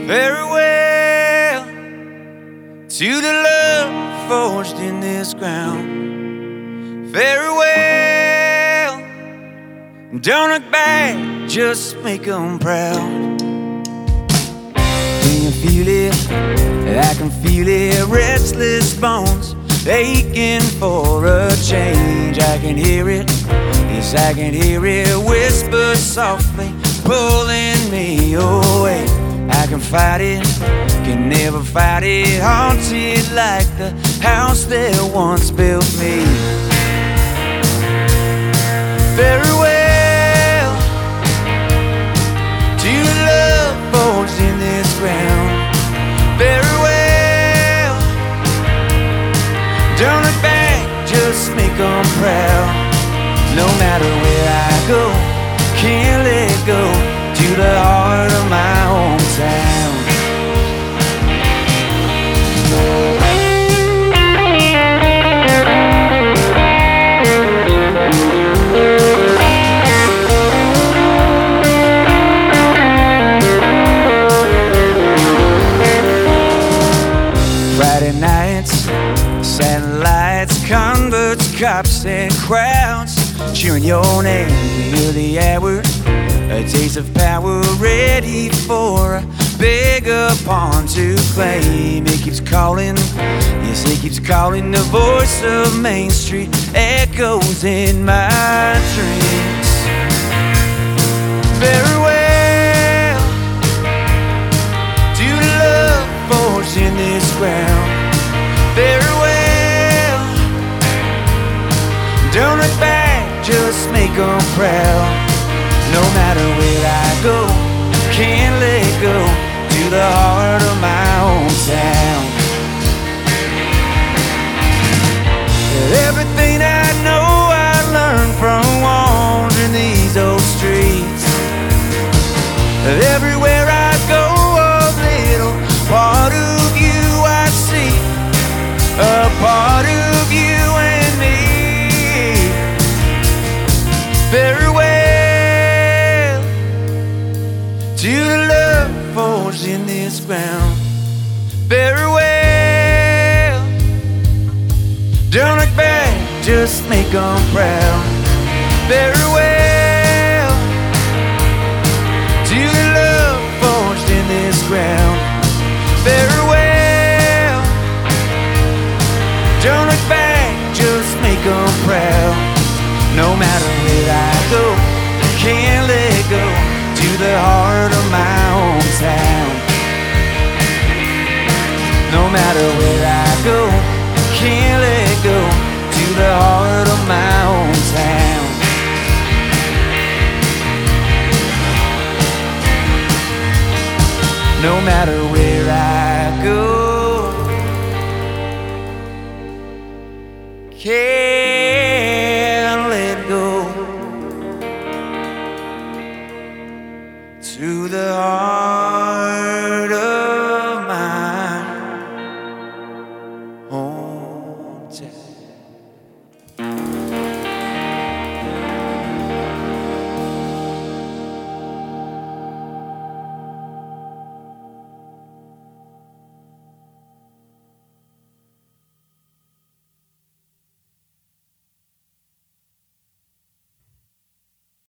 Farewell to the love forged in this ground. Farewell, don't look back, just make them proud. When you feel it, I can feel it. Restless bones aching for a change. I can hear it, yes I can hear it. Whisper softly, pulling me away. I can fight it, can never fight it. Haunted like the house that once built me. Farewell to the love forged in this ground. Farewell, don't look back, just make them proud. No matter where I go, can't let go, to the heart of my hometown. Friday nights, satellites, converts, cops and crowds cheering your name. You hear the ad word, a taste of power, ready for a bigger pawn to claim. It keeps calling, yes it keeps calling. The voice of Main Street echoes in my dreams. Farewell to the love forged in this ground. Farewell, don't look back, just make them proud. No matter where I go, can't let go, to the heart of my hometown. Everything I know I learned from wandering these old streets. Everywhere I go, a little part of you I see, a part of you and me. Farewell to the love forged in this ground. Farewell, don't look back, just make them proud. Farewell to the love forged in this ground. Farewell, don't look back, just make them proud. No matter where I go, can't let go, to the heart of my hometown. No matter where I go, can't let go, to the heart of my hometown. No matter where I go, can't let go, to the heart